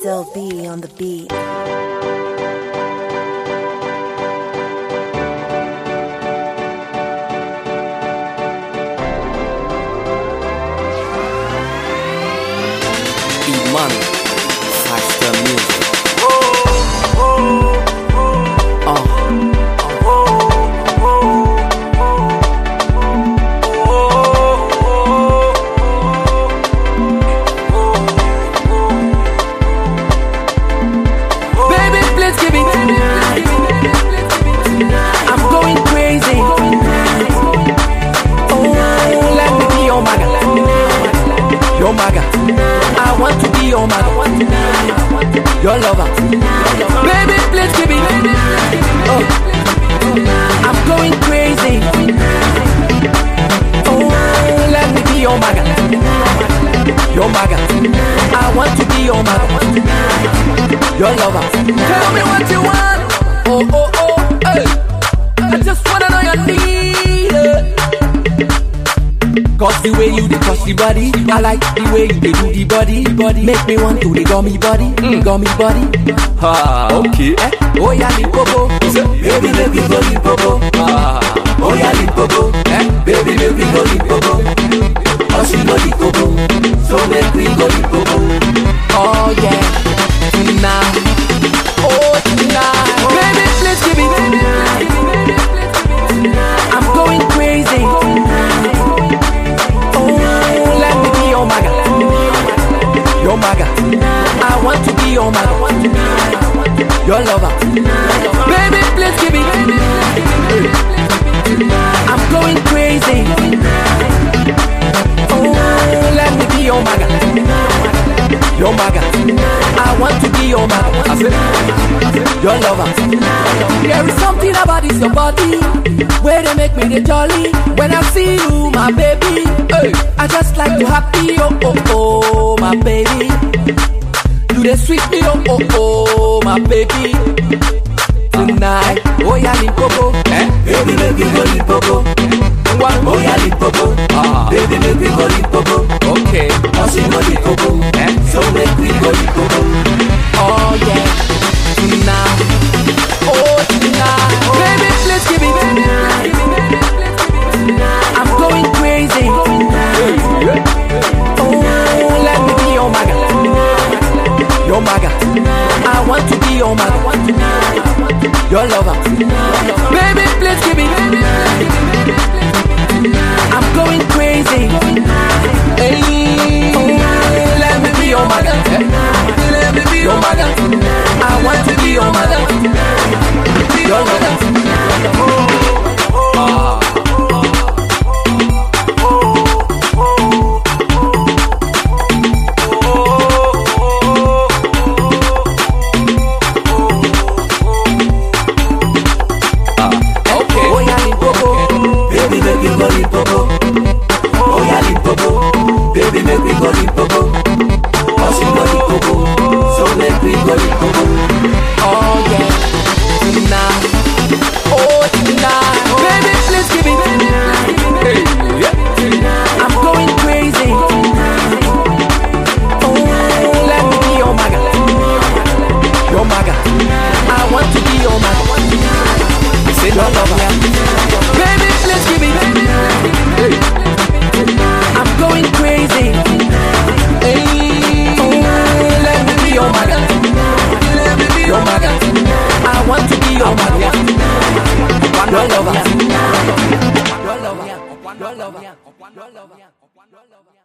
Still be on the beat. Money, faster music. Baby, please give it. I'm going crazy. Oh, let me be your maga. Your maga. I want to be your maga. Your lover. Baby, please give it. Oh, I'm going crazy. Oh, let me be your maga. Your maga. I want to be your maga. Your lover. Tell me what you want. Oh, oh, oh, hey. I just wanna know your need. Cause the way you dey touch the body, I like the way you dey do the body. Make me want to the gummy body, gummy body. Okay. Oh yeah, Limpopo. Baby, make me go Limpopo. Oh yeah, Limpopo. Baby, make me go Limpopo. Oh, she go Limpopo. So make me go Limpopo. Oh yeah, tonight. Oh tonight. Baby, please give me. I'm going crazy. Your maga, I want to be your maga. Your lover. Baby, please give it. I'm going crazy. Oh, let me be your maga. Your maga. I want to be your maga. Your lover. There is something about this your body where they make me the jolly. When I see you, my baby, hey, I just like to happy. Oh, oh, oh, my baby. You dey sweet me, oh, oh, oh, my baby. Tonight, oh yeah, Limpopo. Baby, make me go Limpopo. Oh yeah, Limpopo. Baby, make me go Limpopo. Okay. Oh, she go Limpopo. So make me go Limpopo. Oh yeah, tonight. Oh tonight. Baby, please give it. I'm going crazy. Oh, let me be your maga. Your maga. I want to be your maga. Your lover. Baby, please give it. I'm going crazy. Hey, oh, let me be your maga. Let me be your maga. I want to be your maga. Your lover. Your lover.